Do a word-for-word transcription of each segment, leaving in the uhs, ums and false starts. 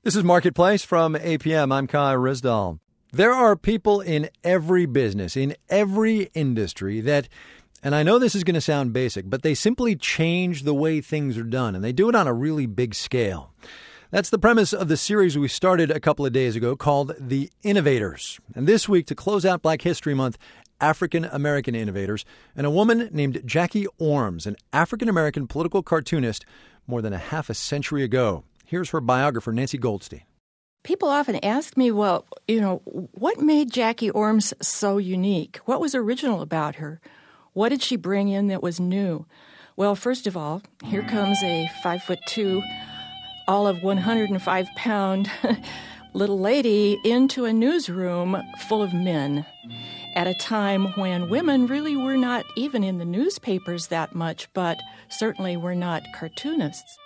This is Marketplace from A P M. I'm Kai Rizdal. There are people in every business, in every industry that, and I know this is going to sound basic, but they simply change the way things are done, and they do it on a really big scale. That's the premise of the series we started a couple of days ago called The Innovators. And this week, to close out Black History Month, African-American innovators, and a woman named Jackie Orms, an African-American political cartoonist more than a half a century ago. Here's her biographer, Nancy Goldstein. People often ask me, well, you know, what made Jackie Orms so unique? What was original about her? What did she bring in that was new? Well, first of all, here comes a five foot two, all of one hundred five pound little lady into a newsroom full of men at a time when women really were not even in the newspapers that much, but certainly were not cartoonists.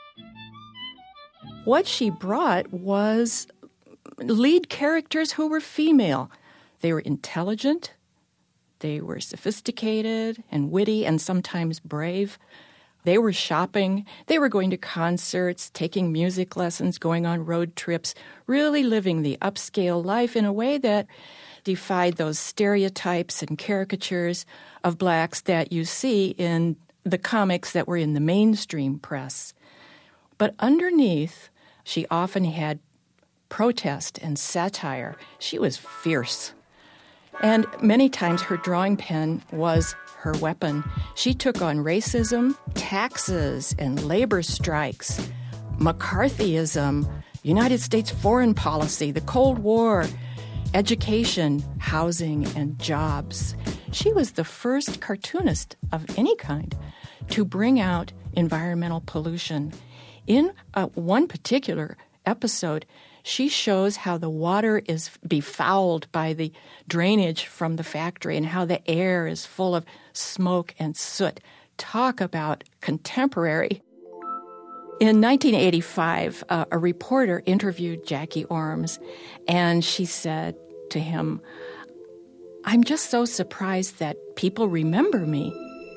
What she brought was lead characters who were female. They were intelligent, they were sophisticated and witty and sometimes brave. They were shopping, they were going to concerts, taking music lessons, going on road trips, really living the upscale life in a way that defied those stereotypes and caricatures of blacks that you see in the comics that were in the mainstream press. But underneath, she often had protest and satire. She was fierce. And many times her drawing pen was her weapon. She took on racism, taxes, and labor strikes, McCarthyism, United States foreign policy, the Cold War, education, housing, and jobs. She was the first cartoonist of any kind to bring out environmental pollution. In uh, one particular episode, she shows how the water is befouled by the drainage from the factory and how the air is full of smoke and soot. Talk about contemporary. In nineteen eighty-five, uh, a reporter interviewed Jackie Orms, and she said to him, "I'm just so surprised that people remember me."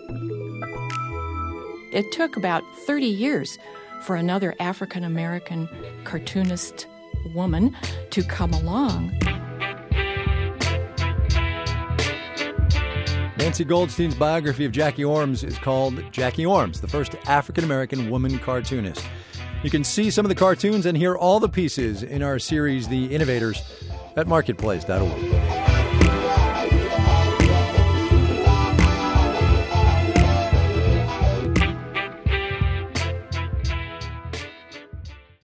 It took about thirty years for another African-American cartoonist woman to come along. Nancy Goldstein's biography of Jackie Orms is called Jackie Orms, the first African-American woman cartoonist. You can see some of the cartoons and hear all the pieces in our series, The Innovators, at marketplace dot org.